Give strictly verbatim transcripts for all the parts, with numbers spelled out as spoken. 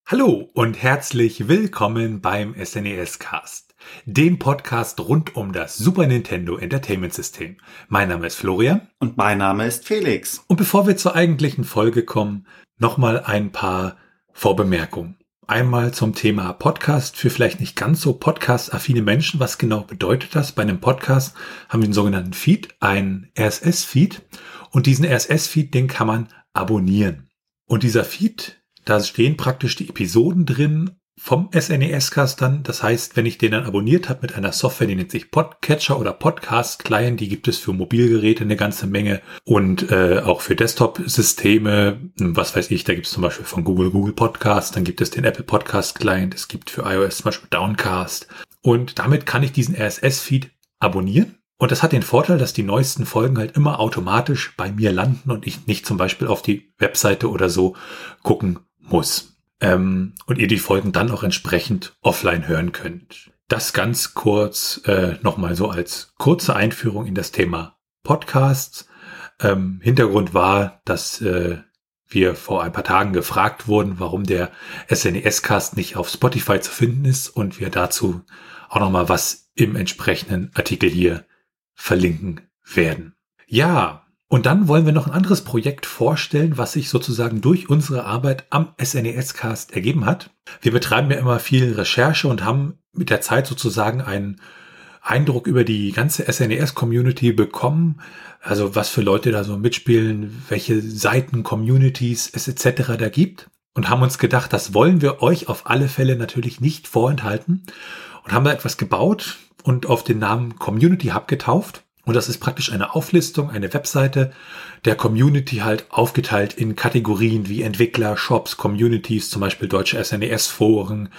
Hallo und herzlich willkommen beim S N E S Cast, dem Podcast rund um das Super Nintendo Entertainment System. Mein Name ist Florian. Und mein Name ist Felix. Und bevor wir zur eigentlichen Folge kommen, nochmal ein paar Vorbemerkungen. Einmal zum Thema Podcast für vielleicht nicht ganz so podcast-affine Menschen. Was genau bedeutet das? Bei einem Podcast haben wir einen sogenannten Feed, einen R S S-Feed. Und diesen R S S-Feed, den kann man abonnieren. Und dieser Feed, da stehen praktisch die Episoden drin vom S N E S-Cast dann. Das heißt, wenn ich den dann abonniert habe mit einer Software, die nennt sich Podcatcher oder Podcast-Client, die gibt es für Mobilgeräte eine ganze Menge und äh, auch für Desktop-Systeme. Was weiß ich, da gibt es zum Beispiel von Google Google Podcast, dann gibt es den Apple Podcast-Client, es gibt für iOS zum Beispiel Downcast. Und damit kann ich diesen R S S-Feed abonnieren. Und das hat den Vorteil, dass die neuesten Folgen halt immer automatisch bei mir landen und ich nicht zum Beispiel auf die Webseite oder so gucken muss. Ähm, und ihr die Folgen dann auch entsprechend offline hören könnt. Das ganz kurz äh, nochmal so als kurze Einführung in das Thema Podcasts. Ähm, Hintergrund war, dass äh, wir vor ein paar Tagen gefragt wurden, warum der S N E S-Cast nicht auf Spotify zu finden ist und wir dazu auch nochmal was im entsprechenden Artikel hier verlinken werden. Ja, und dann wollen wir noch ein anderes Projekt vorstellen, was sich sozusagen durch unsere Arbeit am S N E S-Cast ergeben hat. Wir betreiben ja immer viel Recherche und haben mit der Zeit sozusagen einen Eindruck über die ganze S N E S-Community bekommen. Also was für Leute da so mitspielen, welche Seiten, Communities es et cetera da gibt. Und haben uns gedacht, das wollen wir euch auf alle Fälle natürlich nicht vorenthalten. Und haben da etwas gebaut und auf den Namen Community Hub getauft. Und das ist praktisch eine Auflistung, eine Webseite der Community halt aufgeteilt in Kategorien wie Entwickler, Shops, Communities, zum Beispiel deutsche S N E S-Foren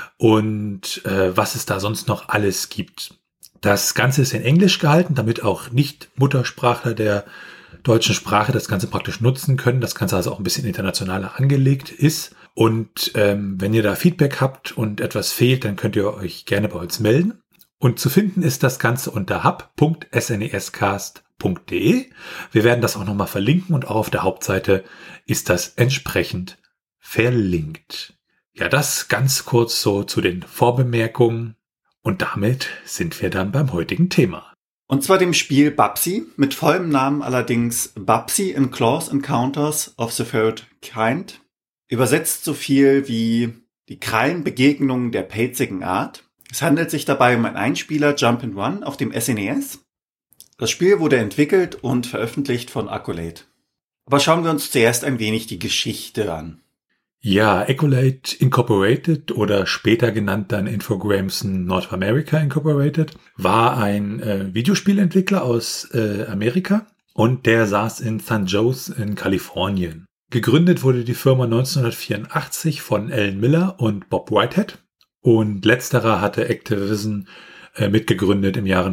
und äh, was es da sonst noch alles gibt. Das Ganze ist in Englisch gehalten, damit auch Nicht-Muttersprachler der deutschen Sprache das Ganze praktisch nutzen können. Das Ganze also auch ein bisschen internationaler angelegt ist. Und ähm, wenn ihr da Feedback habt und etwas fehlt, dann könnt ihr euch gerne bei uns melden. Und zu finden ist das Ganze unter hub punkt s n e s cast punkt d e. Wir werden das auch nochmal verlinken und auch auf der Hauptseite ist das entsprechend verlinkt. Ja, das ganz kurz so zu den Vorbemerkungen und damit sind wir dann beim heutigen Thema. Und zwar dem Spiel Bubsy, mit vollem Namen allerdings Bubsy in Close Encounters of the Third Kind. Übersetzt so viel wie die Krallenbegegnungen der pelzigen Art. Es handelt sich dabei um ein Einspieler Jump and Run auf dem S N E S. Das Spiel wurde entwickelt und veröffentlicht von Accolade. Aber schauen wir uns zuerst ein wenig die Geschichte an. Ja, Accolade Incorporated oder später genannt dann Infogrames North America Incorporated war ein äh, Videospielentwickler aus äh, Amerika und der saß in San Jose in Kalifornien. Gegründet wurde die Firma neunzehnhundertvierundachtzig von Alan Miller und Bob Whitehead. Und letzterer hatte Activision äh, mitgegründet im Jahre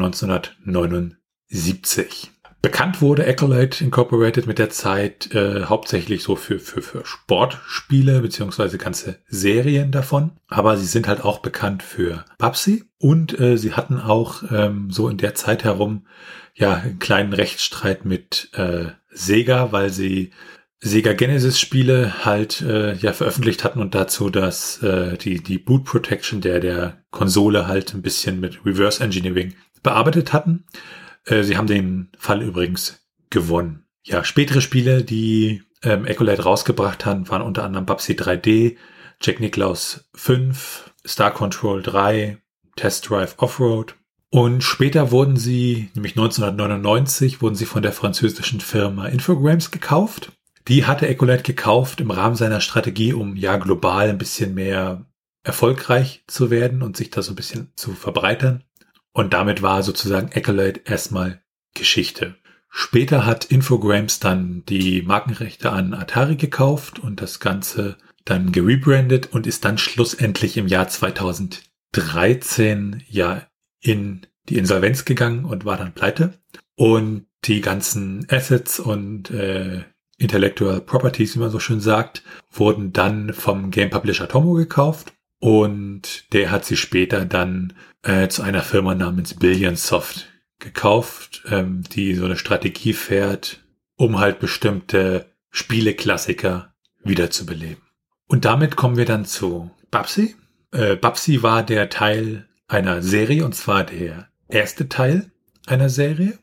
neunzehnhundertneunundsiebzig. Bekannt wurde Accolade Incorporated mit der Zeit äh, hauptsächlich so für, für, für Sportspiele beziehungsweise ganze Serien davon. Aber sie sind halt auch bekannt für Bubsy und äh, sie hatten auch ähm, so in der Zeit herum ja einen kleinen Rechtsstreit mit äh, Sega, weil sie Sega Genesis Spiele halt äh, ja veröffentlicht hatten und dazu, dass äh, die die Boot Protection der der Konsole halt ein bisschen mit Reverse Engineering bearbeitet hatten. Äh, sie haben den Fall übrigens gewonnen. Ja, spätere Spiele, die ähm, Accolade rausgebracht haben, waren unter anderem Bubsy drei D, Jack Nicklaus fünf, Star Control drei, Test Drive Offroad. Und später wurden sie, nämlich neunzehnhundertneunundneunzig, wurden sie von der französischen Firma Infogrames gekauft. Die hatte Accolade gekauft im Rahmen seiner Strategie, um ja global ein bisschen mehr erfolgreich zu werden und sich da so ein bisschen zu verbreitern. Und damit war sozusagen Accolade erstmal Geschichte. Später hat Infogrames dann die Markenrechte an Atari gekauft und das Ganze dann gerebrandet und ist dann schlussendlich im Jahr zweitausenddreizehn ja in die Insolvenz gegangen und war dann pleite. Und die ganzen Assets und äh, Intellectual Properties, wie man so schön sagt, wurden dann vom Game Publisher Tomo gekauft und der hat sie später dann äh, zu einer Firma namens Billionsoft gekauft, ähm, die so eine Strategie fährt, um halt bestimmte Spieleklassiker wiederzubeleben. Und damit kommen wir dann zu Bubsy. Äh, Bubsy war der Teil einer Serie, und zwar der erste Teil einer Serie.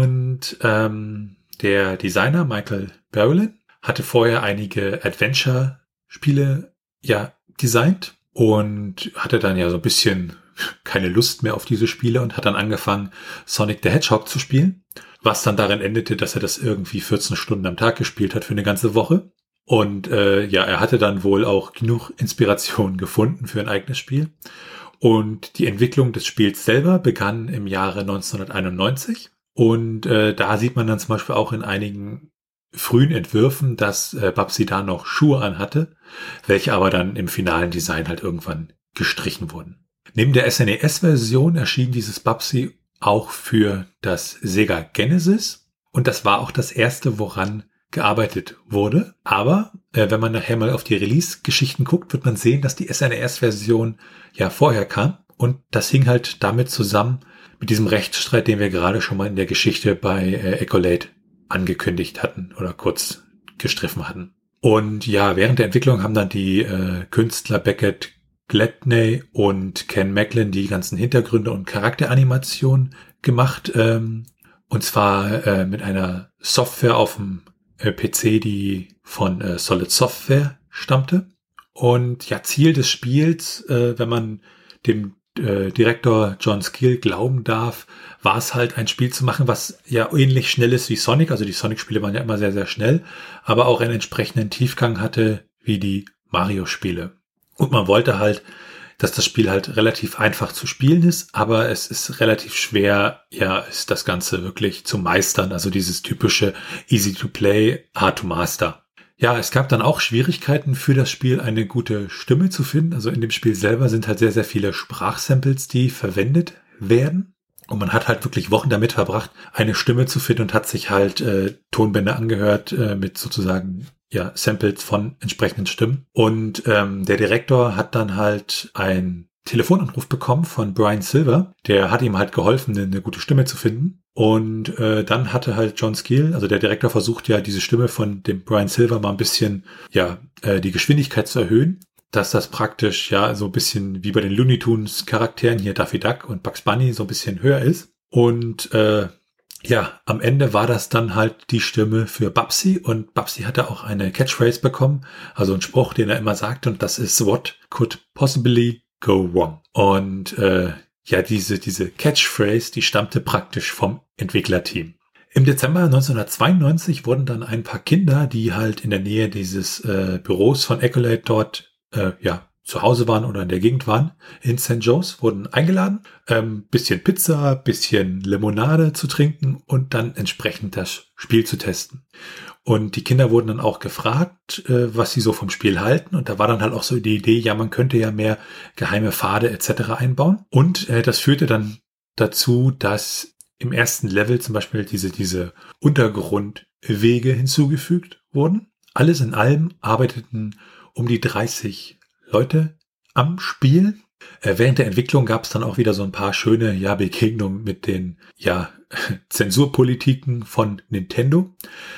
Und ähm, der Designer Michael Berlin hatte vorher einige Adventure-Spiele ja designt und hatte dann ja so ein bisschen keine Lust mehr auf diese Spiele und hat dann angefangen, Sonic the Hedgehog zu spielen, was dann darin endete, dass er das irgendwie vierzehn Stunden am Tag gespielt hat für eine ganze Woche. Und äh, ja, er hatte dann wohl auch genug Inspiration gefunden für ein eigenes Spiel. Und die Entwicklung des Spiels selber begann im Jahre neunzehnhunderteinundneunzig. Und äh, da sieht man dann zum Beispiel auch in einigen frühen Entwürfen, dass äh, Bubsy da noch Schuhe anhatte, welche aber dann im finalen Design halt irgendwann gestrichen wurden. Neben der S N E S-Version erschien dieses Bubsy auch für das Sega Genesis. Und das war auch das erste, woran gearbeitet wurde. Aber äh, wenn man nachher mal auf die Release-Geschichten guckt, wird man sehen, dass die S N E S-Version ja vorher kam. Und das hing halt damit zusammen mit diesem Rechtsstreit, den wir gerade schon mal in der Geschichte bei äh, Accolade angekündigt hatten oder kurz gestriffen hatten. Und ja, während der Entwicklung haben dann die äh, Künstler Beckett Gladney und Ken Macklin die ganzen Hintergründe und Charakteranimationen gemacht. Ähm, und zwar äh, mit einer Software auf dem äh, P C, die von äh, Solid Software stammte. Und ja, Ziel des Spiels, äh, wenn man dem äh, Direktor John Skill glauben darf, war es halt ein Spiel zu machen, was ja ähnlich schnell ist wie Sonic. Also die Sonic-Spiele waren ja immer sehr, sehr schnell, aber auch einen entsprechenden Tiefgang hatte wie die Mario-Spiele. Und man wollte halt, dass das Spiel halt relativ einfach zu spielen ist, aber es ist relativ schwer, ja, ist das Ganze wirklich zu meistern. Also dieses typische easy to play, hard to master. Ja, es gab dann auch Schwierigkeiten für das Spiel, eine gute Stimme zu finden. Also in dem Spiel selber sind halt sehr, sehr viele Sprachsamples, die verwendet werden. Und man hat halt wirklich Wochen damit verbracht, eine Stimme zu finden und hat sich halt äh, Tonbänder angehört äh, mit sozusagen ja Samples von entsprechenden Stimmen. Und ähm, der Direktor hat dann halt einen Telefonanruf bekommen von Brian Silver. Der hat ihm halt geholfen, eine, eine gute Stimme zu finden. Und äh, dann hatte halt John Skill, also der Direktor, versucht ja diese Stimme von dem Brian Silver mal ein bisschen, ja, äh, die Geschwindigkeit zu erhöhen, dass das praktisch ja so ein bisschen wie bei den Looney Tunes Charakteren hier Daffy Duck und Bugs Bunny so ein bisschen höher ist. Und äh, ja, am Ende war das dann halt die Stimme für Bubsy und Bubsy hatte auch eine Catchphrase bekommen, also einen Spruch, den er immer sagte, und das ist "What could possibly go wrong?" Und äh, ja, diese diese Catchphrase, die stammte praktisch vom Entwicklerteam. Im Dezember neunzehnhundertzweiundneunzig wurden dann ein paar Kinder, die halt in der Nähe dieses äh, Büros von Accolade dort äh, ja zu Hause waren oder in der Gegend waren, in Sankt Joe's, wurden eingeladen, ähm, bisschen Pizza, bisschen Limonade zu trinken und dann entsprechend das Spiel zu testen. Und die Kinder wurden dann auch gefragt, äh, was sie so vom Spiel halten. Und da war dann halt auch so die Idee, ja, man könnte ja mehr geheime Pfade et cetera einbauen. Und äh, das führte dann dazu, dass im ersten Level zum Beispiel diese, diese Untergrundwege hinzugefügt wurden. Alles in allem arbeiteten um die dreißig Leute am Spiel. Äh, während der Entwicklung gab es dann auch wieder so ein paar schöne ja, Begegnungen mit den ja, Zensurpolitiken von Nintendo.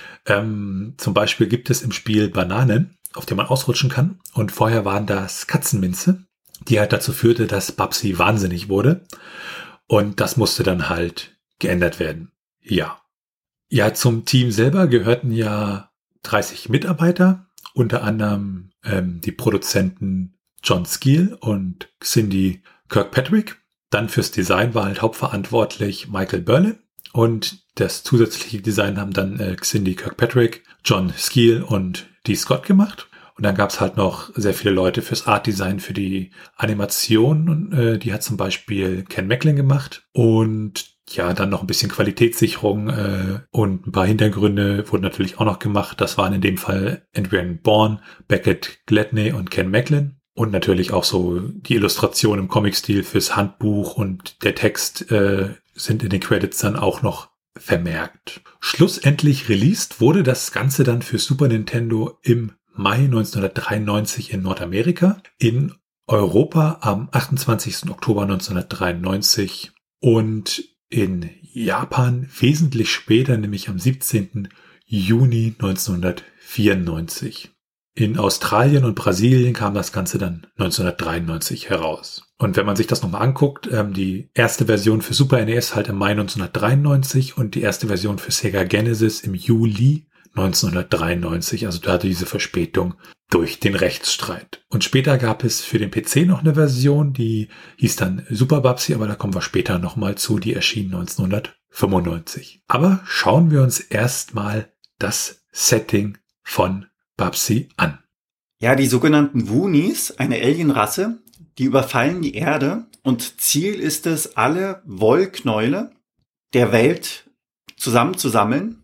Ähm, zum Beispiel gibt es im Spiel Bananen, auf denen man ausrutschen kann. Und vorher waren das Katzenminze, die halt dazu führte, dass Bubsy wahnsinnig wurde. Und das musste dann halt geändert werden. Ja. Ja, zum Team selber gehörten ja dreißig Mitarbeiter, unter anderem ähm, die Produzenten John Skill und Cindy Kirkpatrick. Dann fürs Design war halt hauptverantwortlich Michael Berlin und das zusätzliche Design haben dann äh, Cindy Kirkpatrick, John Skill und Dee Scott gemacht. Und dann gab es halt noch sehr viele Leute fürs Art Design, für die Animation. Und, äh, die hat zum Beispiel Ken Macklin gemacht. Und ja, dann noch ein bisschen Qualitätssicherung äh, und ein paar Hintergründe wurden natürlich auch noch gemacht. Das waren in dem Fall Adrian Bourne, Beckett Gladney und Ken Macklin. Und natürlich auch so die Illustration im Comic-Stil fürs Handbuch und der Text äh, sind in den Credits dann auch noch vermerkt. Schlussendlich released wurde das Ganze dann für Super Nintendo im Mai neunzehnhundertdreiundneunzig in Nordamerika, in Europa am achtundzwanzigsten Oktober neunzehnhundertdreiundneunzig und in Japan wesentlich später, nämlich am siebzehnten Juni neunzehnhundertvierundneunzig. In Australien und Brasilien kam das Ganze dann neunzehnhundertdreiundneunzig heraus. Und wenn man sich das nochmal anguckt, ähm, die erste Version für Super N E S halt im Mai neunzehnhundertdreiundneunzig und die erste Version für Sega Genesis im Juli neunzehnhundertdreiundneunzig. Also da diese Verspätung durch den Rechtsstreit. Und später gab es für den P C noch eine Version, die hieß dann Super Babsi, aber da kommen wir später nochmal zu, die erschien neunzehnhundertfünfundneunzig. Aber schauen wir uns erstmal das Setting von Babsi an. Ja, die sogenannten Woonies, eine Alienrasse, die überfallen die Erde und Ziel ist es, alle Wollknäule der Welt zusammenzusammeln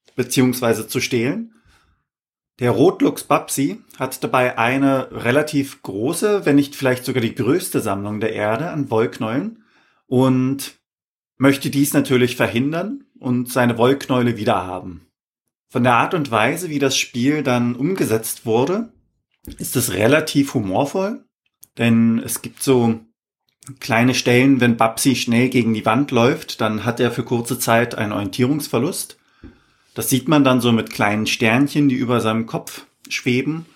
bzw. zu stehlen. Der Rotluchs Babsi hat dabei eine relativ große, wenn nicht vielleicht sogar die größte Sammlung der Erde an Wollknäulen und möchte dies natürlich verhindern und seine Wollknäule wiederhaben. Von der Art und Weise, wie das Spiel dann umgesetzt wurde, ist es relativ humorvoll, denn es gibt so kleine Stellen, wenn Babsi schnell gegen die Wand läuft, dann hat er für kurze Zeit einen Orientierungsverlust. Das sieht man dann so mit kleinen Sternchen, die über seinem Kopf schweben.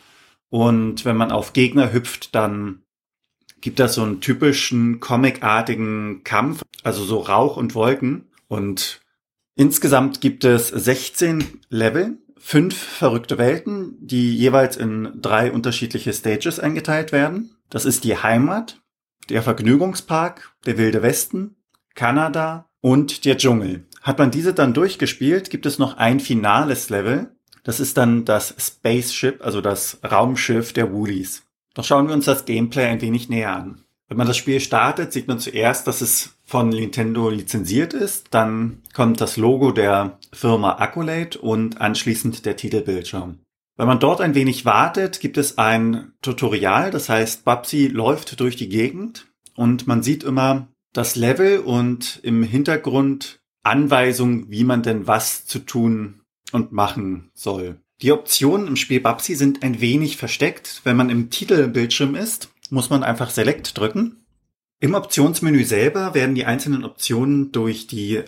Und wenn man auf Gegner hüpft, dann gibt das so einen typischen comicartigen Kampf, also so Rauch und Wolken. Und insgesamt gibt es sechzehn Level, fünf verrückte Welten, die jeweils in drei unterschiedliche Stages eingeteilt werden. Das ist die Heimat, der Vergnügungspark, der Wilde Westen, Kanada und der Dschungel. Hat man diese dann durchgespielt, gibt es noch ein finales Level. Das ist dann das Spaceship, also das Raumschiff der Woolies. Doch schauen wir uns das Gameplay ein wenig näher an. Wenn man das Spiel startet, sieht man zuerst, dass es von Nintendo lizenziert ist. Dann kommt das Logo der Firma Accolade und anschließend der Titelbildschirm. Wenn man dort ein wenig wartet, gibt es ein Tutorial. Das heißt, Babsi läuft durch die Gegend und man sieht immer das Level und im Hintergrund Anweisungen, wie man denn was zu tun und machen soll. Die Optionen im Spiel Babsi sind ein wenig versteckt. Wenn man im Titelbildschirm ist, muss man einfach Select drücken. Im Optionsmenü selber werden die einzelnen Optionen durch die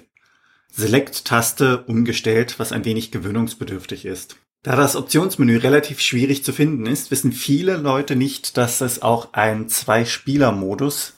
Select-Taste umgestellt, was ein wenig gewöhnungsbedürftig ist. Da das Optionsmenü relativ schwierig zu finden ist, wissen viele Leute nicht, dass es auch einen Zwei-Spieler-Modus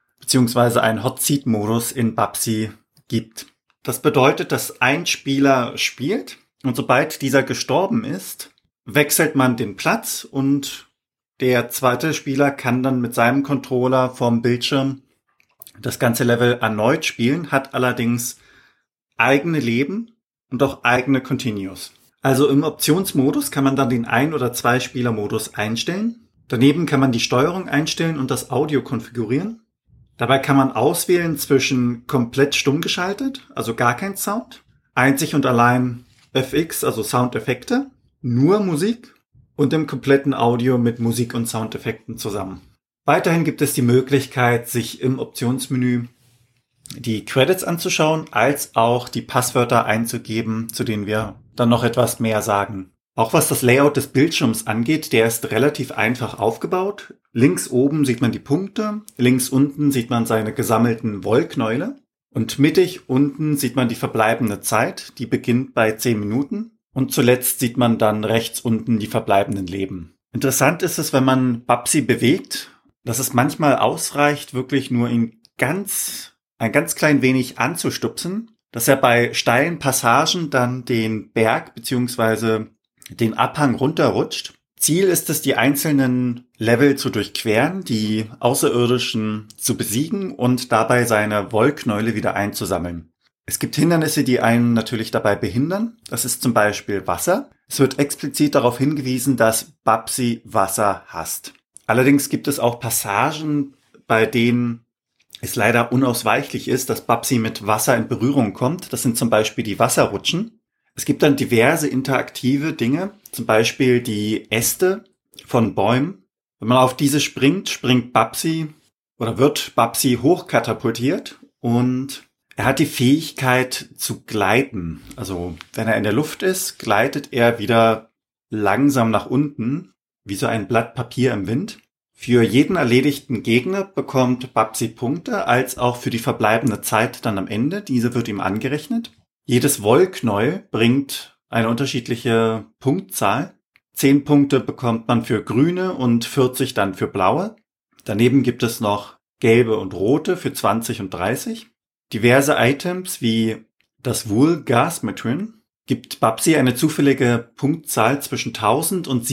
bzw. einen Hot-Seat-Modus in Babsi gibt. Das bedeutet, dass ein Spieler spielt und sobald dieser gestorben ist, wechselt man den Platz und der zweite Spieler kann dann mit seinem Controller vom Bildschirm das ganze Level erneut spielen, hat allerdings eigene Leben und auch eigene Continues. Also im Optionsmodus kann man dann den Ein- oder Zwei-Spieler-Modus einstellen. Daneben kann man die Steuerung einstellen und das Audio konfigurieren. Dabei kann man auswählen zwischen komplett stumm geschaltet, also gar kein Sound, einzig und allein F X, also Soundeffekte, nur Musik und im kompletten Audio mit Musik und Soundeffekten zusammen. Weiterhin gibt es die Möglichkeit, sich im Optionsmenü die Credits anzuschauen, als auch die Passwörter einzugeben, zu denen wir dann noch etwas mehr sagen. Auch was das Layout des Bildschirms angeht, der ist relativ einfach aufgebaut. Links oben sieht man die Punkte, links unten sieht man seine gesammelten Wollknäule und mittig unten sieht man die verbleibende Zeit, die beginnt bei zehn Minuten und zuletzt sieht man dann rechts unten die verbleibenden Leben. Interessant ist es, wenn man Babsi bewegt, dass es manchmal ausreicht, wirklich nur ihn ganz, ein ganz klein wenig anzustupsen, dass er bei steilen Passagen dann den Berg bzw. den Abhang runterrutscht. Ziel ist es, die einzelnen Level zu durchqueren, die Außerirdischen zu besiegen und dabei seine Wollknäule wieder einzusammeln. Es gibt Hindernisse, die einen natürlich dabei behindern. Das ist zum Beispiel Wasser. Es wird explizit darauf hingewiesen, dass Babsi Wasser hasst. Allerdings gibt es auch Passagen, bei denen es leider unausweichlich ist, dass Babsi mit Wasser in Berührung kommt. Das sind zum Beispiel die Wasserrutschen. Es gibt dann diverse interaktive Dinge, zum Beispiel die Äste von Bäumen. Wenn man auf diese springt, springt Babsi oder wird Babsi hochkatapultiert und er hat die Fähigkeit zu gleiten. Also wenn er in der Luft ist, gleitet er wieder langsam nach unten, wie so ein Blatt Papier im Wind. Für jeden erledigten Gegner bekommt Babsi Punkte, als auch für die verbleibende Zeit dann am Ende. Diese wird ihm angerechnet. Jedes Wollknäuel bringt eine unterschiedliche Punktzahl. zehn Punkte bekommt man für grüne und vierzig dann für blaue. Daneben gibt es noch gelbe und rote für zwanzig und dreißig. Diverse Items wie das Wool Gasmetrin gibt Babsi eine zufällige Punktzahl zwischen tausend und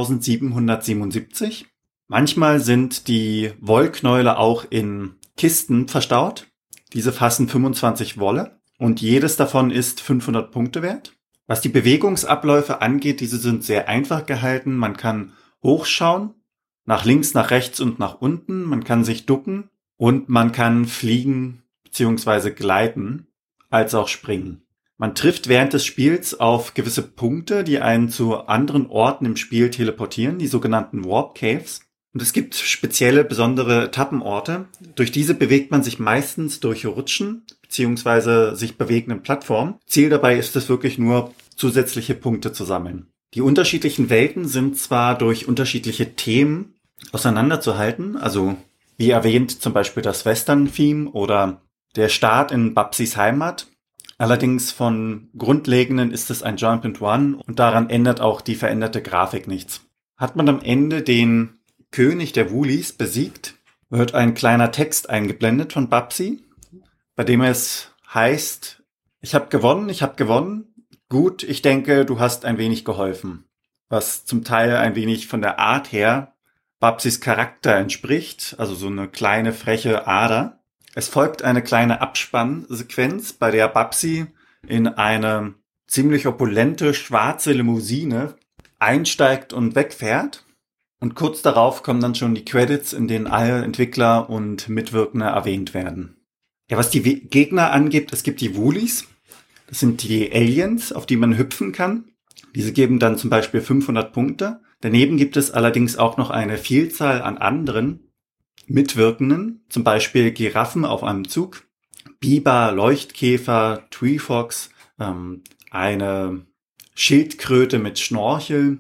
siebentausendsiebenhundertsiebenundsiebzig. Manchmal sind die Wollknäule auch in Kisten verstaut. Diese fassen fünfundzwanzig Wolle und jedes davon ist fünfhundert Punkte wert. Was die Bewegungsabläufe angeht, diese sind sehr einfach gehalten. Man kann hochschauen, nach links, nach rechts und nach unten. Man kann sich ducken und man kann fliegen bzw. gleiten, als auch springen. Man trifft während des Spiels auf gewisse Punkte, die einen zu anderen Orten im Spiel teleportieren, die sogenannten Warp Caves. Und es gibt spezielle, besondere Etappenorte. Durch diese bewegt man sich meistens durch Rutschen bzw. sich bewegenden Plattformen. Ziel dabei ist es wirklich nur, zusätzliche Punkte zu sammeln. Die unterschiedlichen Welten sind zwar durch unterschiedliche Themen auseinanderzuhalten, also wie erwähnt zum Beispiel das Western-Theme oder der Start in Babsis Heimat. Allerdings von Grundlegenden ist es ein Jump and Run und daran ändert auch die veränderte Grafik nichts. Hat man am Ende den König der Woolies besiegt, wird ein kleiner Text eingeblendet von Babsi, bei dem es heißt, ich habe gewonnen, ich habe gewonnen, gut, ich denke, du hast ein wenig geholfen. Was zum Teil ein wenig von der Art her Babsis Charakter entspricht, also so eine kleine freche Ader. Es folgt eine kleine Abspannsequenz, bei der Babsi in eine ziemlich opulente schwarze Limousine einsteigt und wegfährt. Und kurz darauf kommen dann schon die Credits, in denen alle Entwickler und Mitwirkende erwähnt werden. Ja, was die Gegner angeht, es gibt die Woolies. Das sind die Aliens, auf die man hüpfen kann. Diese geben dann zum Beispiel fünfhundert Punkte. Daneben gibt es allerdings auch noch eine Vielzahl an anderen Mitwirkenden, zum Beispiel Giraffen auf einem Zug, Biber, Leuchtkäfer, Treefox, ähm, eine Schildkröte mit Schnorchel,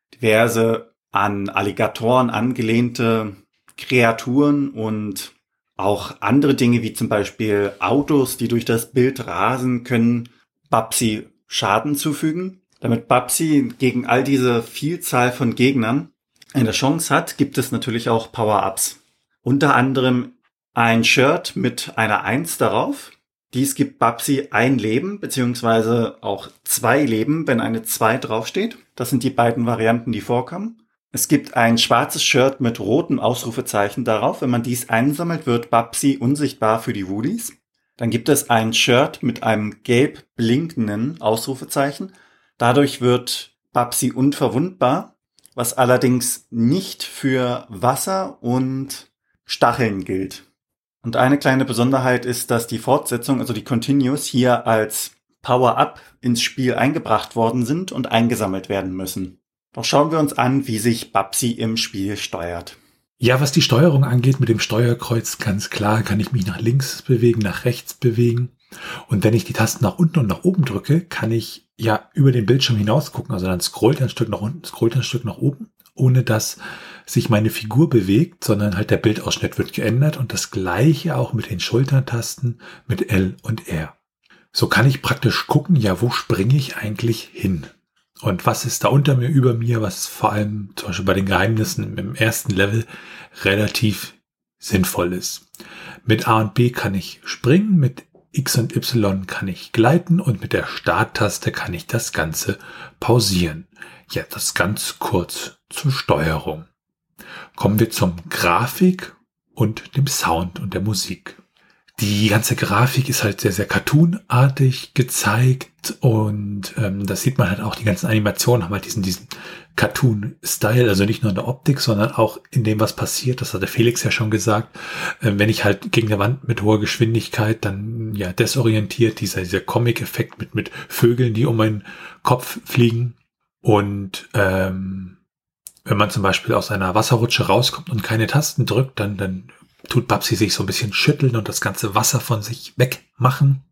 diverse an Alligatoren angelehnte Kreaturen und auch andere Dinge wie zum Beispiel Autos, die durch das Bild rasen, können Babsi Schaden zufügen. Damit Babsi gegen all diese Vielzahl von Gegnern eine Chance hat, gibt es natürlich auch Power-Ups. Unter anderem ein Shirt mit einer Eins darauf. Dies gibt Babsi ein Leben, beziehungsweise auch zwei Leben, wenn eine zwei draufsteht. Das sind die beiden Varianten, die vorkommen. Es gibt ein schwarzes Shirt mit roten Ausrufezeichen darauf. Wenn man dies einsammelt, wird Babsi unsichtbar für die Woolies. Dann gibt es ein Shirt mit einem gelb blinkenden Ausrufezeichen. Dadurch wird Babsi unverwundbar, was allerdings nicht für Wasser und Stacheln gilt. Und eine kleine Besonderheit ist, dass die Fortsetzung, also die Continues, hier als Power-Up ins Spiel eingebracht worden sind und eingesammelt werden müssen. Doch schauen wir uns an, wie sich Babsi im Spiel steuert. Ja, was die Steuerung angeht, mit dem Steuerkreuz ganz klar, kann ich mich nach links bewegen, nach rechts bewegen. Und wenn ich die Tasten nach unten und nach oben drücke, kann ich ja über den Bildschirm hinaus gucken. Also dann scrollt ein Stück nach unten, scrollt ein Stück nach oben, ohne dass sich meine Figur bewegt, sondern halt der Bildausschnitt wird geändert und das gleiche auch mit den Schultertasten mit L und R. So kann ich praktisch gucken, ja, wo springe ich eigentlich hin? Und was ist da unter mir, über mir, was vor allem zum Beispiel bei den Geheimnissen im ersten Level relativ sinnvoll ist. Mit A und B kann ich springen, mit X und Y kann ich gleiten und mit der Starttaste kann ich das Ganze pausieren. Ja, das ganz kurz zur Steuerung. Kommen wir zum Grafik und dem Sound und der Musik. Die ganze Grafik ist halt sehr, sehr cartoonartig gezeigt und ähm, das sieht man halt auch, die ganzen Animationen haben halt diesen, diesen Cartoon-Style, also nicht nur in der Optik, sondern auch in dem, was passiert. Das hat der Felix ja schon gesagt. Ähm, wenn ich halt gegen der Wand mit hoher Geschwindigkeit dann ja desorientiert, dieser, dieser Comic-Effekt mit, mit Vögeln, die um meinen Kopf fliegen und ähm, wenn man zum Beispiel aus einer Wasserrutsche rauskommt und keine Tasten drückt, dann, dann tut Babsi sich so ein bisschen schütteln und das ganze Wasser von sich wegmachen.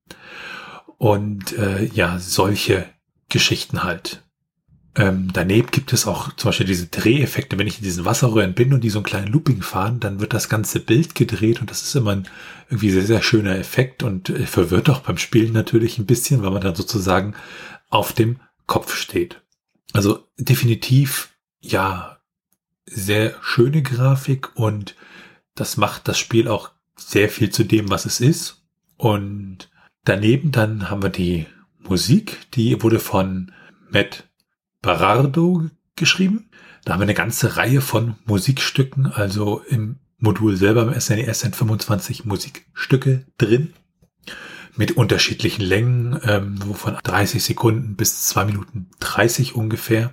Und äh, ja, solche Geschichten halt. Ähm, daneben gibt es auch zum Beispiel diese Dreheffekte. Wenn ich in diesen Wasserröhren bin und die so einen kleinen Looping fahren, dann wird das ganze Bild gedreht und das ist immer ein irgendwie sehr, sehr schöner Effekt und äh, verwirrt auch beim Spielen natürlich ein bisschen, weil man dann sozusagen auf dem Kopf steht. Also definitiv, ja, sehr schöne Grafik und das macht das Spiel auch sehr viel zu dem, was es ist. Und daneben dann haben wir die Musik, die wurde von Matt Barardo geschrieben. Da haben wir eine ganze Reihe von Musikstücken, also im Modul selber im S N E S sind fünfundzwanzig Musikstücke drin mit unterschiedlichen Längen, ähm, so von dreißig Sekunden bis zwei Minuten dreißig ungefähr.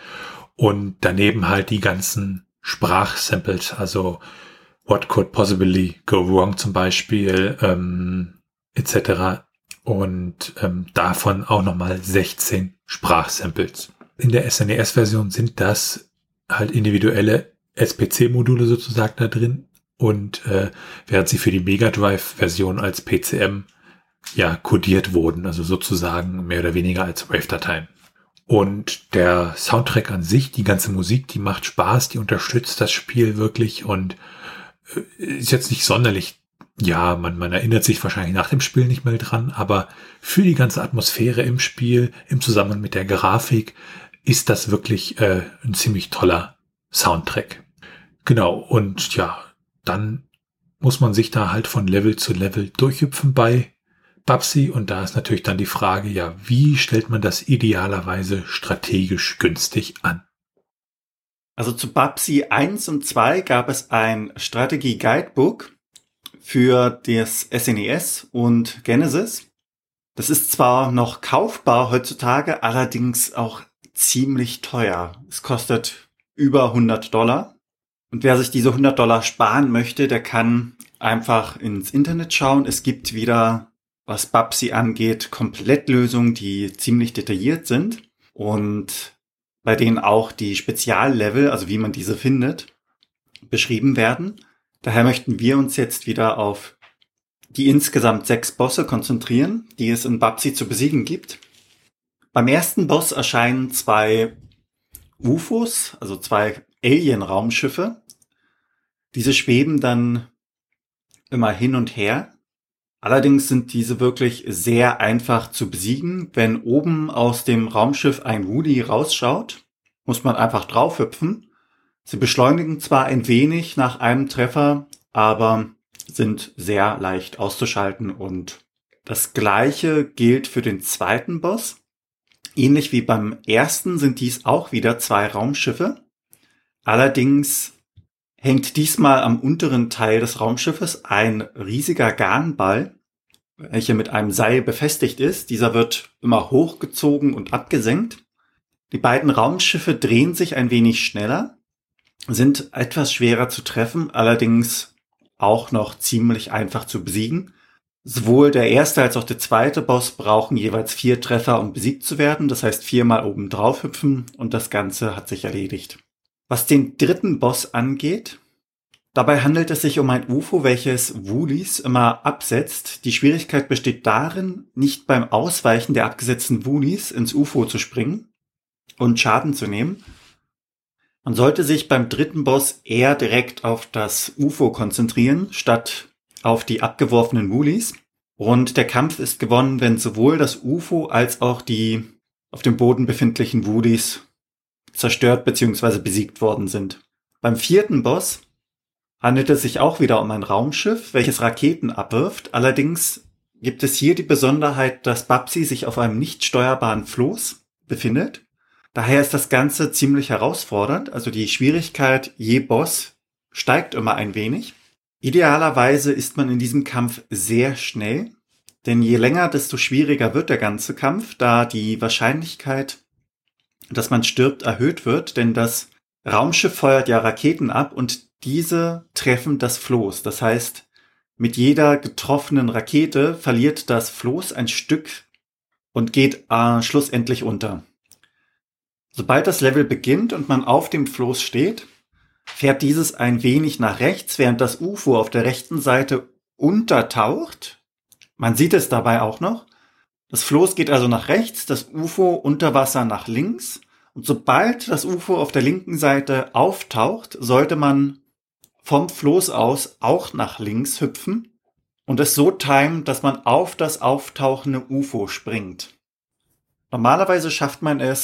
Und daneben halt die ganzen Sprachsamples, also What Could Possibly Go Wrong zum Beispiel, ähm, et cetera. Und ähm, davon auch nochmal sechzehn Sprachsamples. In der S N E S-Version sind das halt individuelle S P C-Module sozusagen da drin und äh, während sie für die Mega Drive-Version als P C M ja kodiert wurden, also sozusagen mehr oder weniger als Wave-Dateien. Und der Soundtrack an sich, die ganze Musik, die macht Spaß, die unterstützt das Spiel wirklich und äh, ist jetzt nicht sonderlich, ja, man, man erinnert sich wahrscheinlich nach dem Spiel nicht mehr dran, aber für die ganze Atmosphäre im Spiel, im Zusammenhang mit der Grafik, ist das wirklich äh, ein ziemlich toller Soundtrack. Genau, und ja, dann muss man sich da halt von Level zu Level durchhüpfen bei Bubsy und da ist natürlich dann die Frage, ja, wie stellt man das idealerweise strategisch günstig an? Also zu Bubsy eins und zwei gab es ein Strategie-Guidebook für das S N E S und Genesis. Das ist zwar noch kaufbar heutzutage, allerdings auch ziemlich teuer. Es kostet über hundert Dollar. Und wer sich diese hundert Dollar sparen möchte, der kann einfach ins Internet schauen. Es gibt wieder, was Bubsy angeht, Komplettlösungen, die ziemlich detailliert sind und bei denen auch die Speziallevel, also wie man diese findet, beschrieben werden. Daher möchten wir uns jetzt wieder auf die insgesamt sechs Bosse konzentrieren, die es in Bubsy zu besiegen gibt. Beim ersten Boss erscheinen zwei U F Os, also zwei Alien-Raumschiffe. Diese schweben dann immer hin und her. Allerdings sind diese wirklich sehr einfach zu besiegen. Wenn oben aus dem Raumschiff ein Woody rausschaut, muss man einfach draufhüpfen. Sie beschleunigen zwar ein wenig nach einem Treffer, aber sind sehr leicht auszuschalten. Und das Gleiche gilt für den zweiten Boss. Ähnlich wie beim ersten sind dies auch wieder zwei Raumschiffe. Allerdings hängt diesmal am unteren Teil des Raumschiffes ein riesiger Garnball, welcher mit einem Seil befestigt ist. Dieser wird immer hochgezogen und abgesenkt. Die beiden Raumschiffe drehen sich ein wenig schneller, sind etwas schwerer zu treffen, allerdings auch noch ziemlich einfach zu besiegen. Sowohl der erste als auch der zweite Boss brauchen jeweils vier Treffer, um besiegt zu werden. Das heißt viermal oben drauf hüpfen und das Ganze hat sich erledigt. Was den dritten Boss angeht, dabei handelt es sich um ein U F O, welches Woolies immer absetzt. Die Schwierigkeit besteht darin, nicht beim Ausweichen der abgesetzten Woolies ins U F O zu springen und Schaden zu nehmen. Man sollte sich beim dritten Boss eher direkt auf das U F O konzentrieren, statt auf die abgeworfenen Woolies. Und der Kampf ist gewonnen, wenn sowohl das U F O als auch die auf dem Boden befindlichen Woolies zerstört bzw. besiegt worden sind. Beim vierten Boss handelt es sich auch wieder um ein Raumschiff, welches Raketen abwirft. Allerdings gibt es hier die Besonderheit, dass Bubsy sich auf einem nicht steuerbaren Floß befindet. Daher ist das Ganze ziemlich herausfordernd. Also die Schwierigkeit je Boss steigt immer ein wenig. Idealerweise ist man in diesem Kampf sehr schnell, denn je länger, desto schwieriger wird der ganze Kampf, da die Wahrscheinlichkeit, dass man stirbt, erhöht wird, denn das Raumschiff feuert ja Raketen ab und diese treffen das Floß. Das heißt, mit jeder getroffenen Rakete verliert das Floß ein Stück und geht äh, schlussendlich unter. Sobald das Level beginnt und man auf dem Floß steht, fährt dieses ein wenig nach rechts, während das U F O auf der rechten Seite untertaucht. Man sieht es dabei auch noch. Das Floß geht also nach rechts, das U F O unter Wasser nach links. Und sobald das U F O auf der linken Seite auftaucht, sollte man vom Floß aus auch nach links hüpfen und es so timen, dass man auf das auftauchende U F O springt. Normalerweise schafft man es,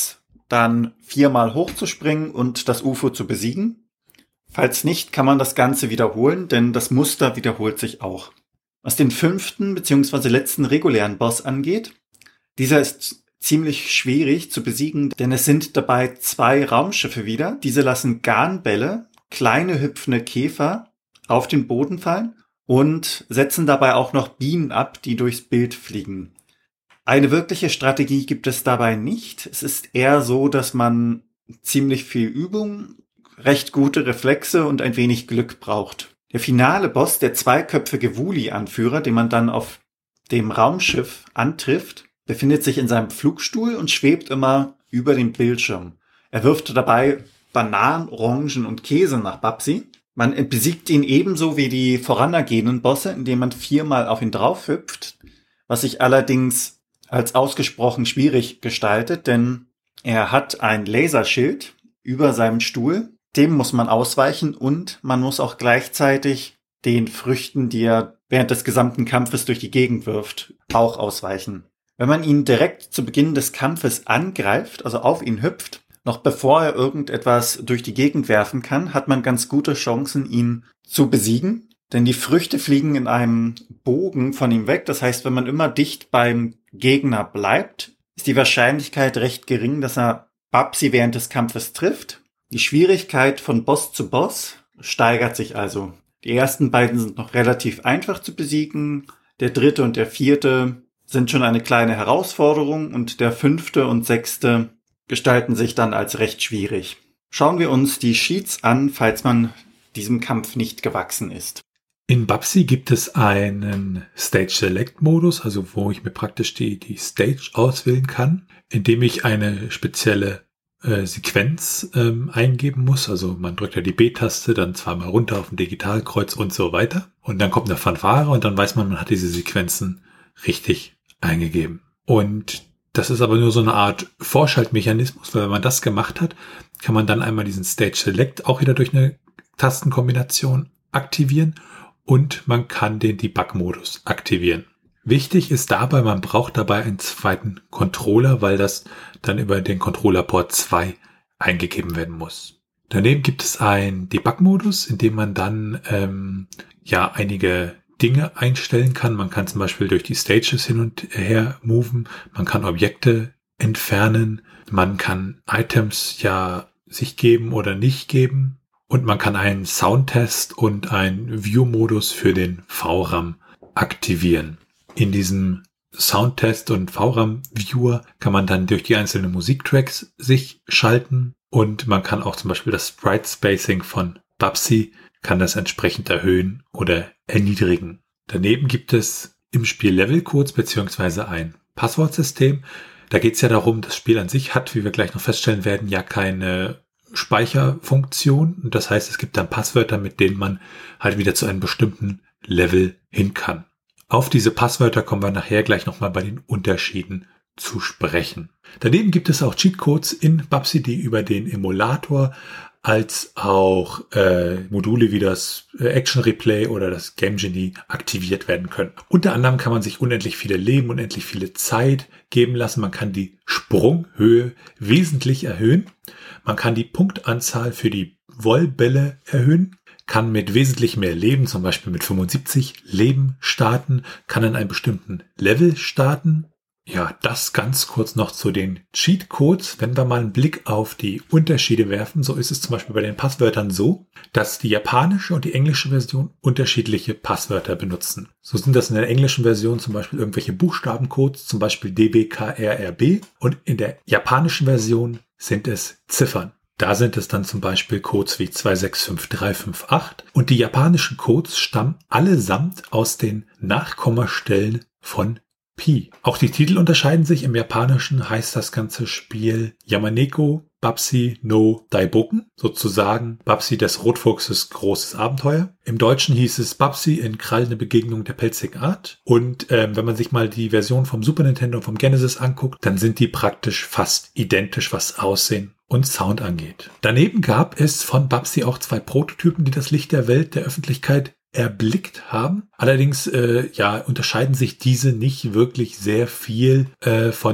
dann viermal hochzuspringen und das U F O zu besiegen. Falls nicht, kann man das Ganze wiederholen, denn das Muster wiederholt sich auch. Was den fünften bzw. letzten regulären Boss angeht, dieser ist ziemlich schwierig zu besiegen, denn es sind dabei zwei Raumschiffe wieder. Diese lassen Garnbälle, kleine hüpfende Käfer, auf den Boden fallen und setzen dabei auch noch Bienen ab, die durchs Bild fliegen. Eine wirkliche Strategie gibt es dabei nicht. Es ist eher so, dass man ziemlich viel Übung, recht gute Reflexe und ein wenig Glück braucht. Der finale Boss, der zweiköpfige Woolie-Anführer, den man dann auf dem Raumschiff antrifft, befindet sich in seinem Flugstuhl und schwebt immer über dem Bildschirm. Er wirft dabei Bananen, Orangen und Käse nach Babsi. Man besiegt ihn ebenso wie die vorangehenden Bosse, indem man viermal auf ihn drauf hüpft, was sich allerdings als ausgesprochen schwierig gestaltet, denn er hat ein Laserschild über seinem Stuhl, dem muss man ausweichen und man muss auch gleichzeitig den Früchten, die er während des gesamten Kampfes durch die Gegend wirft, auch ausweichen. Wenn man ihn direkt zu Beginn des Kampfes angreift, also auf ihn hüpft, noch bevor er irgendetwas durch die Gegend werfen kann, hat man ganz gute Chancen, ihn zu besiegen. Denn die Früchte fliegen in einem Bogen von ihm weg. Das heißt, wenn man immer dicht beim Gegner bleibt, ist die Wahrscheinlichkeit recht gering, dass er Babsi während des Kampfes trifft. Die Schwierigkeit von Boss zu Boss steigert sich also. Die ersten beiden sind noch relativ einfach zu besiegen. Der dritte und der vierte sind schon eine kleine Herausforderung und der fünfte und sechste gestalten sich dann als recht schwierig. Schauen wir uns die Sheets an, falls man diesem Kampf nicht gewachsen ist. In Babsi gibt es einen Stage-Select-Modus, also wo ich mir praktisch die, die Stage auswählen kann, indem ich eine spezielle äh, Sequenz ähm, eingeben muss. Also man drückt ja die B-Taste, dann zweimal runter auf dem Digitalkreuz und so weiter. Und dann kommt eine Fanfare und dann weiß man, man hat diese Sequenzen richtig eingegeben. Und das ist aber nur so eine Art Vorschaltmechanismus, weil wenn man das gemacht hat, kann man dann einmal diesen Stage Select auch wieder durch eine Tastenkombination aktivieren und man kann den Debug-Modus aktivieren. Wichtig ist dabei, man braucht dabei einen zweiten Controller, weil das dann über den Controller-Port zwei eingegeben werden muss. Daneben gibt es einen Debug-Modus, in dem man dann ähm, ja einige Dinge einstellen kann. Man kann zum Beispiel durch die Stages hin und her moven. Man kann Objekte entfernen. Man kann Items ja sich geben oder nicht geben. Und man kann einen Soundtest und einen View-Modus für den V RAM aktivieren. In diesem Soundtest und V RAM-Viewer kann man dann durch die einzelnen Musiktracks sich schalten. Und man kann auch zum Beispiel das Sprite-Spacing von Babsi kann das entsprechend erhöhen oder erniedrigen. Daneben gibt es im Spiel Levelcodes beziehungsweise ein Passwortsystem. Da geht es ja darum, das Spiel an sich hat, wie wir gleich noch feststellen werden, ja keine Speicherfunktion. Und das heißt, es gibt dann Passwörter, mit denen man halt wieder zu einem bestimmten Level hin kann. Auf diese Passwörter kommen wir nachher gleich nochmal bei den Unterschieden zu sprechen. Daneben gibt es auch Cheatcodes in Babsi, die über den Emulator als auch äh, Module wie das äh, Action Replay oder das Game Genie aktiviert werden können. Unter anderem kann man sich unendlich viele Leben, unendlich viele Zeit geben lassen. Man kann die Sprunghöhe wesentlich erhöhen. Man kann die Punktanzahl für die Wollbälle erhöhen, kann mit wesentlich mehr Leben, zum Beispiel mit fünfundsiebzig Leben starten, kann an einem bestimmten Level starten. Ja, das ganz kurz noch zu den Cheatcodes. Wenn wir mal einen Blick auf die Unterschiede werfen, so ist es zum Beispiel bei den Passwörtern so, dass die japanische und die englische Version unterschiedliche Passwörter benutzen. So sind das in der englischen Version zum Beispiel irgendwelche Buchstabencodes, zum Beispiel D B K R R B, und in der japanischen Version sind es Ziffern. Da sind es dann zum Beispiel Codes wie zwei sechs fünf drei fünf acht und die japanischen Codes stammen allesamt aus den Nachkommastellen von Pi. Auch die Titel unterscheiden sich. Im Japanischen heißt das ganze Spiel Yamaneko Babsi no Daiboken, sozusagen Babsi des Rotfuchses großes Abenteuer. Im Deutschen hieß es Babsi in krallende Begegnung der pelzigen Art. Und ähm, wenn man sich mal die Version vom Super Nintendo und vom Genesis anguckt, dann sind die praktisch fast identisch, was Aussehen und Sound angeht. Daneben gab es von Babsi auch zwei Prototypen, die das Licht der Welt der Öffentlichkeit erblickt haben. Allerdings äh, ja unterscheiden sich diese nicht wirklich sehr viel äh, von den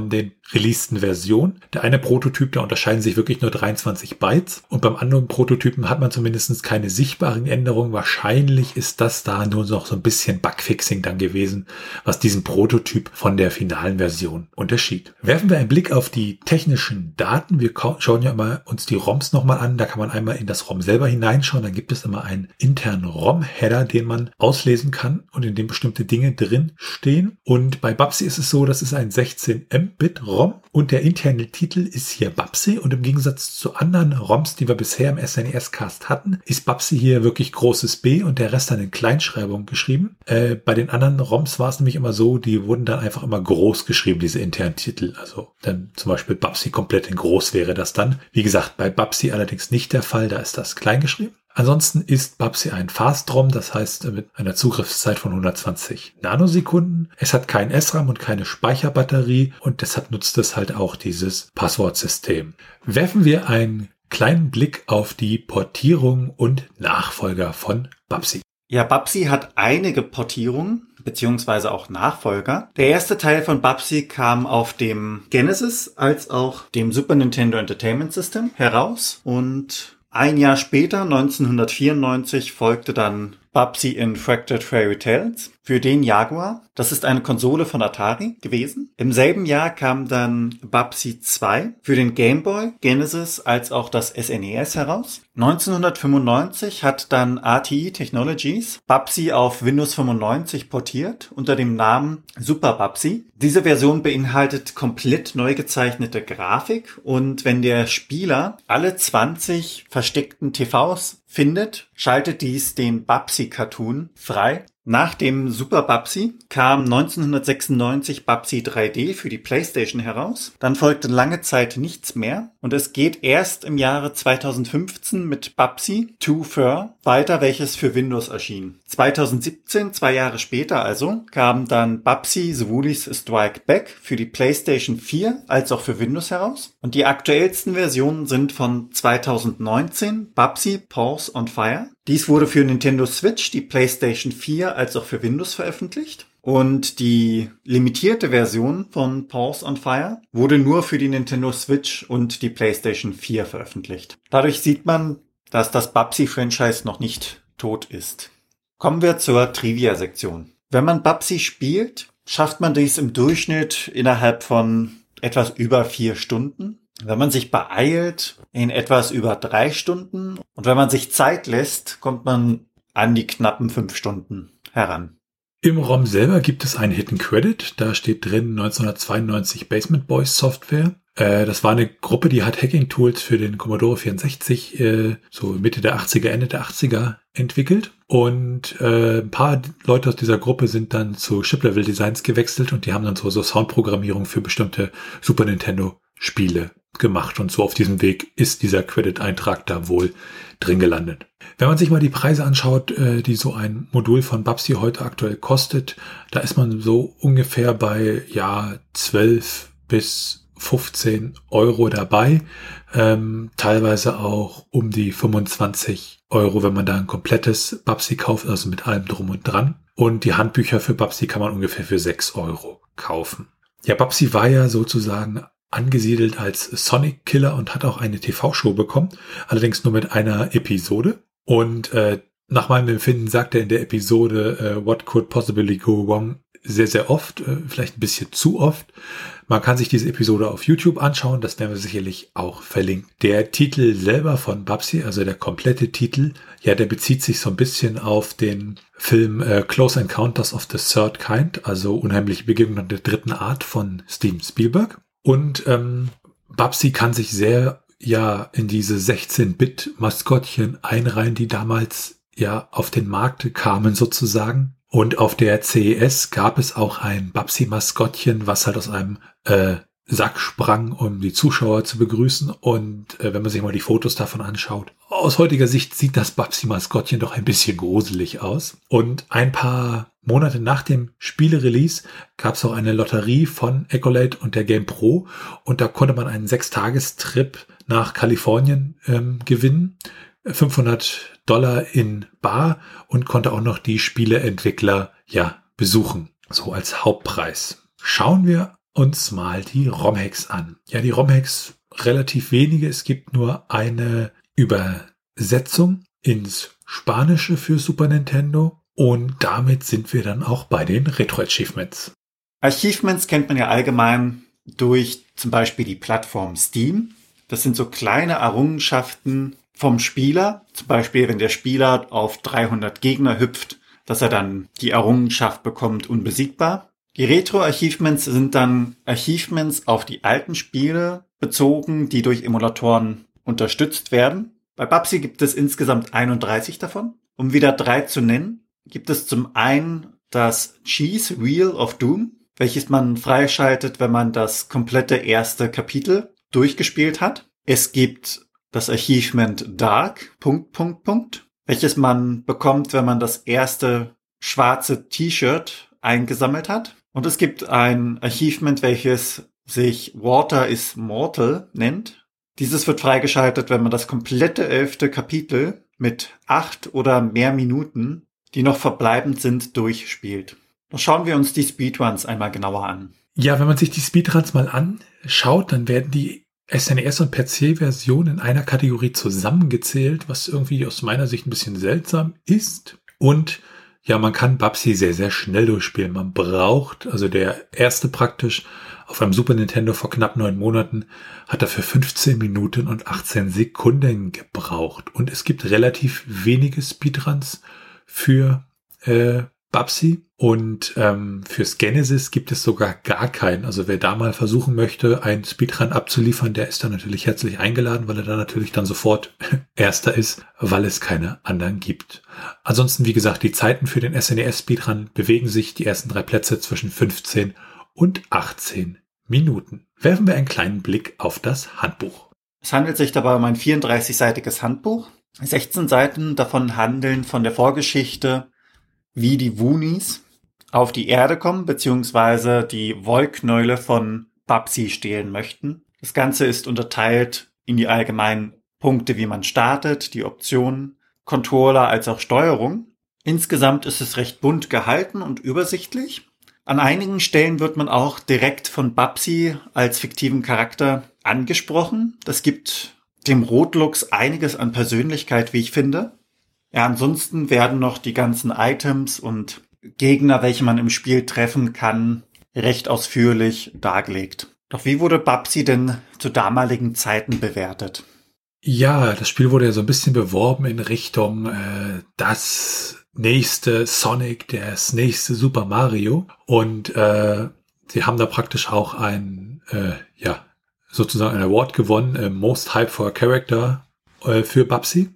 releaseden Versionen. Der eine Prototyp, da unterscheiden sich wirklich nur dreiundzwanzig Bytes und beim anderen Prototypen hat man zumindest keine sichtbaren Änderungen. Wahrscheinlich ist das da nur noch so ein bisschen Bugfixing dann gewesen, was diesen Prototyp von der finalen Version unterschied. Werfen wir einen Blick auf die technischen Daten. Wir schauen ja immer uns die ROMs nochmal an. Da kann man einmal in das ROM selber hineinschauen. Dann gibt es immer einen internen ROM-Header, den man auslesen kann und in dem bestimmte Dinge drin stehen. Und bei Babsi ist es so, das ist ein sechzehn Mbit ROM und der interne Titel ist hier Babsi und im Gegensatz zu anderen ROMs, die wir bisher im S N E S-Cast hatten, ist Babsi hier wirklich großes B und der Rest dann in Kleinschreibung geschrieben. Äh, bei den anderen ROMs war es nämlich immer so, die wurden dann einfach immer groß geschrieben, diese internen Titel. Also dann zum Beispiel Babsi komplett in groß wäre das dann. Wie gesagt, bei Babsi allerdings nicht der Fall, da ist das klein geschrieben. Ansonsten ist Babsi ein Fast-ROM, das heißt mit einer Zugriffszeit von hundertzwanzig Nanosekunden. Es hat kein S RAM und keine Speicherbatterie und deshalb nutzt es halt auch dieses Passwortsystem. Werfen wir einen kleinen Blick auf die Portierung und Nachfolger von Babsi. Ja, Babsi hat einige Portierungen, beziehungsweise auch Nachfolger. Der erste Teil von Babsi kam auf dem Genesis als auch dem Super Nintendo Entertainment System heraus und ein Jahr später, neunzehnhundertvierundneunzig, folgte dann Babsi in Fractured Fairy Tales für den Jaguar. Das ist eine Konsole von Atari gewesen. Im selben Jahr kam dann Babsi zwei für den Game Boy, Genesis als auch das S N E S heraus. neunzehnhundertfünfundneunzig hat dann R T E Technologies Babsi auf Windows fünfundneunzig portiert unter dem Namen Super Babsi. Diese Version beinhaltet komplett neu gezeichnete Grafik und wenn der Spieler alle zwanzig versteckten T Vs findet, schaltet dies den Babsi-Cartoon frei. Nach dem Super Babsi kam neunzehnhundertsechsundneunzig Babsi drei D für die PlayStation heraus. Dann folgte lange Zeit nichts mehr und es geht erst im Jahre zweitausendfünfzehn mit Babsi Two Fur weiter, welches für Windows erschien. zweitausendsiebzehn, zwei Jahre später also, kam dann Babsi The Woolies Strike Back für die PlayStation vier als auch für Windows heraus. Und die aktuellsten Versionen sind von zweitausendneunzehn Babsi Pause on Fire. Dies wurde für Nintendo Switch, die PlayStation vier als auch für Windows veröffentlicht. Und die limitierte Version von Pause on Fire wurde nur für die Nintendo Switch und die PlayStation vier veröffentlicht. Dadurch sieht man, dass das Babsi-Franchise noch nicht tot ist. Kommen wir zur Trivia-Sektion. Wenn man Babsi spielt, schafft man dies im Durchschnitt innerhalb von etwas über vier Stunden. Wenn man sich beeilt, in etwas über drei Stunden. Und wenn man sich Zeit lässt, kommt man an die knappen fünf Stunden heran. Im ROM selber gibt es einen Hidden Credit. Da steht drin neunzehnhundertzweiundneunzig Basement Boys Software. Äh, das war eine Gruppe, die hat Hacking-Tools für den Commodore vierundsechzig äh, so Mitte der achtziger, Ende der achtziger entwickelt. Und äh, ein paar Leute aus dieser Gruppe sind dann zu Chip-Level-Designs gewechselt und die haben dann so, so Soundprogrammierung für bestimmte Super Nintendo-Spiele gemacht. Und so auf diesem Weg ist dieser Credit-Eintrag da wohl drin gelandet. Wenn man sich mal die Preise anschaut, äh, die so ein Modul von Babsi heute aktuell kostet, da ist man so ungefähr bei ja zwölf bis fünfzehn Euro dabei. Ähm, teilweise auch um die fünfundzwanzig Euro, wenn man da ein komplettes Babsi kauft, also mit allem drum und dran. Und die Handbücher für Babsi kann man ungefähr für sechs Euro kaufen. Ja, Babsi war ja sozusagen angesiedelt als Sonic Killer und hat auch eine T V-Show bekommen, allerdings nur mit einer Episode. Und äh, nach meinem Empfinden sagt er in der Episode äh, What could possibly go wrong sehr, sehr oft, äh, vielleicht ein bisschen zu oft. Man kann sich diese Episode auf YouTube anschauen, das werden wir sicherlich auch verlinken. Der Titel selber von Babsi, also der komplette Titel, ja, der bezieht sich so ein bisschen auf den Film äh, Close Encounters of the Third Kind, also Unheimliche Begegnungen der dritten Art von Steven Spielberg. Und ähm, Babsi kann sich sehr ja in diese sechzehn-Bit-Maskottchen einreihen, die damals ja auf den Markt kamen sozusagen. Und auf der C E S gab es auch ein Babsi-Maskottchen, was halt aus einem äh, Sack sprang, um die Zuschauer zu begrüßen. Und äh, wenn man sich mal die Fotos davon anschaut, aus heutiger Sicht sieht das Babsi-Maskottchen doch ein bisschen gruselig aus. Und ein paar Monate nach dem Spielerelease gab es auch eine Lotterie von Accolade und der Game Pro. Und da konnte man einen Sechstagestrip nach Kalifornien ähm, gewinnen. fünfhundert Dollar in bar und konnte auch noch die Spieleentwickler ja besuchen. So als Hauptpreis. Schauen wir uns mal die ROM-Hacks an. Ja, die ROM-Hacks relativ wenige. Es gibt nur eine Übersetzung ins Spanische für Super Nintendo und damit sind wir dann auch bei den Retro-Achievements. Achievements kennt man ja allgemein durch zum Beispiel die Plattform Steam. Das sind so kleine Errungenschaften vom Spieler. Zum Beispiel, wenn der Spieler auf dreihundert Gegner hüpft, dass er dann die Errungenschaft bekommt, unbesiegbar. Die Retro-Achievements sind dann Achievements auf die alten Spiele bezogen, die durch Emulatoren unterstützt werden. Bei Bubsy gibt es insgesamt einunddreißig davon. Um wieder drei zu nennen, gibt es zum einen das Cheese Wheel of Doom, welches man freischaltet, wenn man das komplette erste Kapitel durchgespielt hat. Es gibt das Achievement Dark, Punkt, Punkt, Punkt, welches man bekommt, wenn man das erste schwarze T-Shirt eingesammelt hat. Und es gibt ein Achievement, welches sich Water is Mortal nennt. Dieses wird freigeschaltet, wenn man das komplette elfte Kapitel mit acht oder mehr Minuten, die noch verbleibend sind, durchspielt. Dann schauen wir uns die Speedruns einmal genauer an. Ja, wenn man sich die Speedruns mal anschaut, dann werden die S N E S- und P C-Version in einer Kategorie zusammengezählt, was irgendwie aus meiner Sicht ein bisschen seltsam ist. Und ja, man kann Bubsy sehr, sehr schnell durchspielen. Man braucht, also der erste praktisch auf einem Super Nintendo vor knapp neun Monaten, hat er für fünfzehn Minuten und achtzehn Sekunden gebraucht. Und es gibt relativ wenige Speedruns für äh, Bubsy. Und ähm, fürs Genesis gibt es sogar gar keinen. Also wer da mal versuchen möchte, einen Speedrun abzuliefern, der ist dann natürlich herzlich eingeladen, weil er dann natürlich dann sofort Erster ist, weil es keine anderen gibt. Ansonsten, wie gesagt, die Zeiten für den S N E S-Speedrun bewegen sich die ersten drei Plätze zwischen fünfzehn und achtzehn Minuten. Werfen wir einen kleinen Blick auf das Handbuch. Es handelt sich dabei um ein vierunddreißigseitiges Handbuch. sechzehn Seiten davon handeln von der Vorgeschichte, wie die Woonies auf die Erde kommen, beziehungsweise die Wollknäule von Bubsy stehlen möchten. Das Ganze ist unterteilt in die allgemeinen Punkte, wie man startet, die Optionen, Controller als auch Steuerung. Insgesamt ist es recht bunt gehalten und übersichtlich. An einigen Stellen wird man auch direkt von Bubsy als fiktiven Charakter angesprochen. Das gibt dem Rotlux einiges an Persönlichkeit, wie ich finde. Ja, ansonsten werden noch die ganzen Items und Gegner, welche man im Spiel treffen kann, recht ausführlich dargelegt. Doch wie wurde Bubsy denn zu damaligen Zeiten bewertet? Ja, das Spiel wurde ja so ein bisschen beworben in Richtung äh, das nächste Sonic, das nächste Super Mario. Und äh, sie haben da praktisch auch ein, äh, ja, sozusagen ein Award gewonnen, äh, Most Hype for a Character äh, für Bubsy.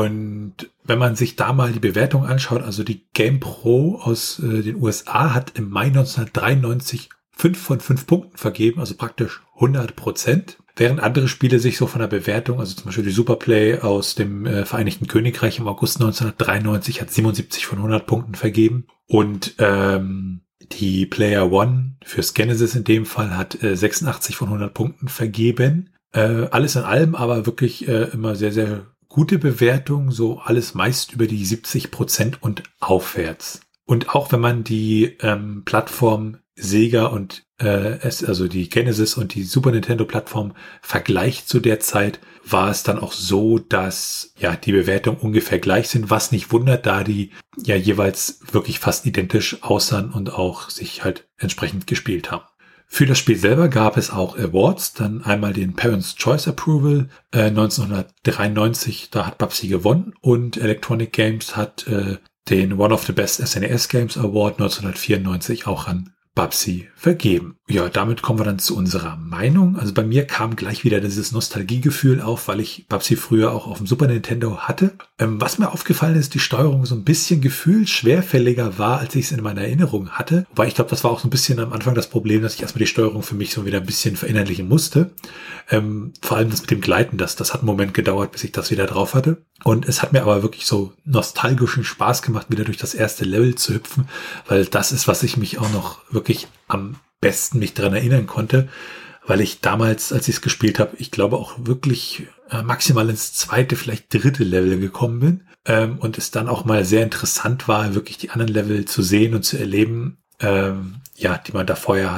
Und wenn man sich da mal die Bewertung anschaut, also die GamePro aus äh, den U S A hat im Mai neunzehnhundertdreiundneunzig fünf von fünf Punkten vergeben, also praktisch hundert Prozent. Während andere Spiele sich so von der Bewertung, also zum Beispiel die Superplay aus dem äh, Vereinigten Königreich im August neunzehnhundertdreiundneunzig hat siebenundsiebzig von hundert Punkten vergeben. Und ähm, die Player One fürs Genesis in dem Fall hat äh, sechsundachtzig von hundert Punkten vergeben. Äh, alles in allem aber wirklich äh, immer sehr, sehr gute Bewertung, so alles meist über die siebzig Prozent und aufwärts. Und auch wenn man die ähm, Plattform Sega und äh, es, also die Genesis und die Super Nintendo Plattform vergleicht zu der Zeit, war es dann auch so, dass ja die Bewertungen ungefähr gleich sind, was nicht wundert, da die ja jeweils wirklich fast identisch aussahen und auch sich halt entsprechend gespielt haben. Für das Spiel selber gab es auch Awards, dann einmal den Parents' Choice Approval äh, neunzehnhundertdreiundneunzig, da hat Bubsy gewonnen, und Electronic Games hat äh, den One of the Best S N E S Games Award neunzehnhundertvierundneunzig auch an Bubsy vergeben. Ja, damit kommen wir dann zu unserer Meinung. Also bei mir kam gleich wieder dieses Nostalgiegefühl auf, weil ich Bubsy früher auch auf dem Super Nintendo hatte. Ähm, was mir aufgefallen ist, die Steuerung so ein bisschen gefühlt schwerfälliger war, als ich es in meiner Erinnerung hatte. Wobei ich glaube, das war auch so ein bisschen am Anfang das Problem, dass ich erstmal die Steuerung für mich so wieder ein bisschen verinnerlichen musste. Ähm, vor allem das mit dem Gleiten, das, das hat einen Moment gedauert, bis ich das wieder drauf hatte. Und es hat mir aber wirklich so nostalgischen Spaß gemacht, wieder durch das erste Level zu hüpfen, weil das ist, was ich mich auch noch wirklich am besten mich daran erinnern konnte, weil ich damals, als ich es gespielt habe, ich glaube auch wirklich äh, maximal ins zweite, vielleicht dritte Level gekommen bin, ähm, und es dann auch mal sehr interessant war, wirklich die anderen Level zu sehen und zu erleben, ähm, ja, die man da vorher halt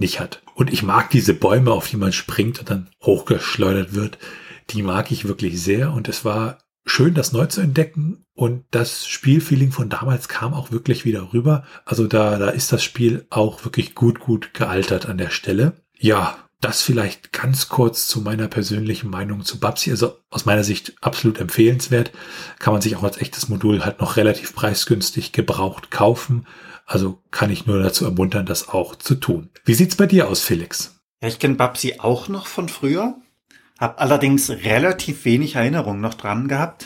nicht hat. Und ich mag diese Bäume, auf die man springt und dann hochgeschleudert wird. Die mag ich wirklich sehr. Und es war schön, das neu zu entdecken. Und das Spielfeeling von damals kam auch wirklich wieder rüber. Also da, da ist das Spiel auch wirklich gut, gut gealtert an der Stelle. Ja, das vielleicht ganz kurz zu meiner persönlichen Meinung zu Babsi. Also aus meiner Sicht absolut empfehlenswert. Kann man sich auch als echtes Modul halt noch relativ preisgünstig gebraucht kaufen. Also kann ich nur dazu ermuntern, das auch zu tun. Wie sieht's bei dir aus, Felix? Ja, ich kenne Babsi auch noch von früher. Hab allerdings relativ wenig Erinnerung noch dran gehabt.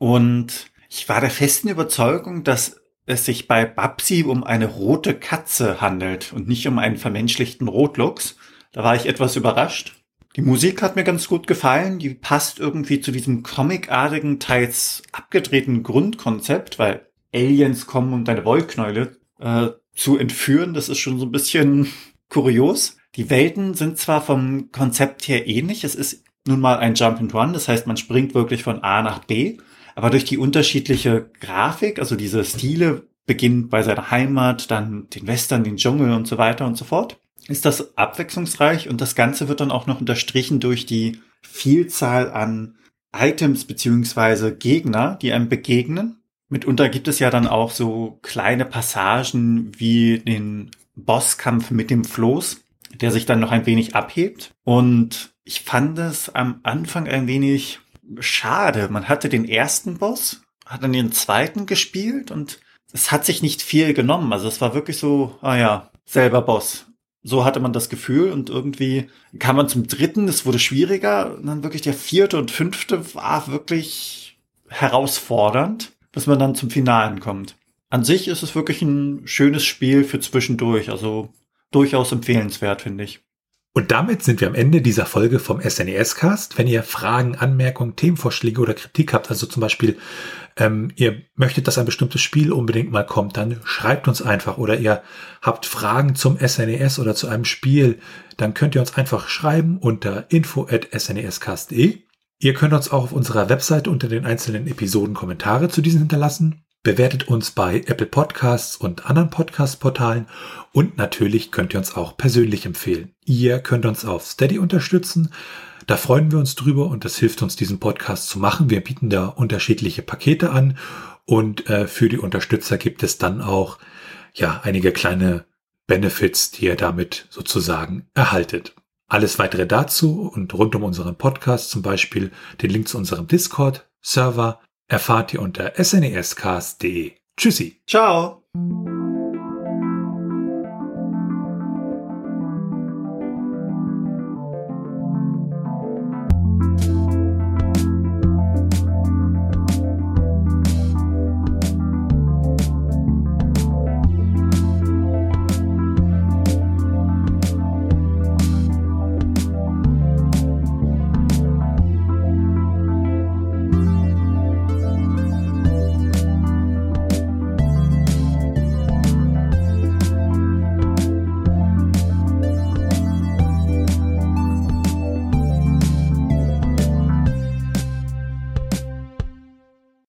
Und ich war der festen Überzeugung, dass es sich bei Babsi um eine rote Katze handelt und nicht um einen vermenschlichten Rotluchs. Da war ich etwas überrascht. Die Musik hat mir ganz gut gefallen. Die passt irgendwie zu diesem comicartigen, teils abgedrehten Grundkonzept, weil Aliens kommen, um deine Wollknäule äh, zu entführen. Das ist schon so ein bisschen kurios. Die Welten sind zwar vom Konzept her ähnlich. Es ist nun mal ein Jump and Run. Das heißt, man springt wirklich von A nach B. Aber durch die unterschiedliche Grafik, also diese Stile, beginnt bei seiner Heimat, dann den Western, den Dschungel und so weiter und so fort, ist das abwechslungsreich und das Ganze wird dann auch noch unterstrichen durch die Vielzahl an Items beziehungsweise Gegner, die einem begegnen. Mitunter gibt es ja dann auch so kleine Passagen wie den Bosskampf mit dem Floß, der sich dann noch ein wenig abhebt. Und ich fand es am Anfang ein wenig schade. Man hatte den ersten Boss, hat dann den zweiten gespielt und es hat sich nicht viel genommen. Also es war wirklich so, ah ja, selber Boss. So hatte man das Gefühl und irgendwie kam man zum dritten, es wurde schwieriger und dann wirklich der vierte und fünfte war wirklich herausfordernd, bis man dann zum Finalen kommt. An sich ist es wirklich ein schönes Spiel für zwischendurch, also durchaus empfehlenswert, finde ich. Und damit sind wir am Ende dieser Folge vom S N E S-Cast. Wenn ihr Fragen, Anmerkungen, Themenvorschläge oder Kritik habt, also zum Beispiel ähm, ihr möchtet, dass ein bestimmtes Spiel unbedingt mal kommt, dann schreibt uns einfach. Oder ihr habt Fragen zum S N E S oder zu einem Spiel, dann könnt ihr uns einfach schreiben unter info at s n e s cast punkt d e. Ihr könnt uns auch auf unserer Webseite unter den einzelnen Episoden Kommentare zu diesen hinterlassen. Bewertet uns bei Apple Podcasts und anderen Podcast-Portalen und natürlich könnt ihr uns auch persönlich empfehlen. Ihr könnt uns auf Steady unterstützen. Da freuen wir uns drüber und das hilft uns, diesen Podcast zu machen. Wir bieten da unterschiedliche Pakete an und äh, für die Unterstützer gibt es dann auch ja einige kleine Benefits, die ihr damit sozusagen erhaltet. Alles weitere dazu und rund um unseren Podcast, zum Beispiel den Link zu unserem Discord-Server, erfahrt ihr unter s n e s cast punkt d e. Tschüssi. Ciao.